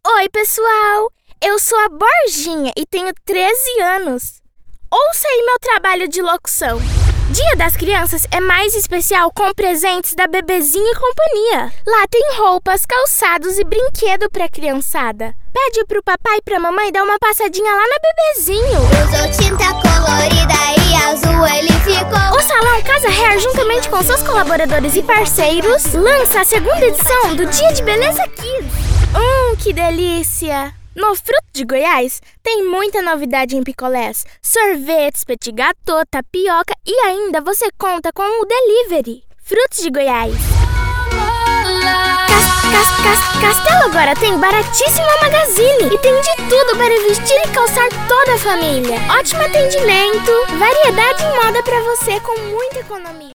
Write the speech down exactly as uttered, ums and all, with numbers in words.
Oi, pessoal! Eu sou a Borginha e tenho treze anos. Ouça aí meu trabalho de locução. Dia das Crianças é mais especial com presentes da Bebezinho e Companhia. Lá tem roupas, calçados e brinquedo pra criançada. Pede pro papai e pra mamãe dar uma passadinha lá na Bebezinho. Usou tinta colorida e azul ele ficou. O Salão Casa Hair, juntamente com seus colaboradores e parceiros, lança a segunda edição do Dia de Beleza Kids. Hum, que delícia! No Frutos de Goiás tem muita novidade em picolés, sorvetes, petit gâteau, tapioca e ainda você conta com o delivery. Frutos de Goiás. Cas, cas, cas, Castelo agora tem Baratíssima Magazine e tem de tudo para vestir e calçar toda a família. Ótimo atendimento, variedade em moda para você com muita economia.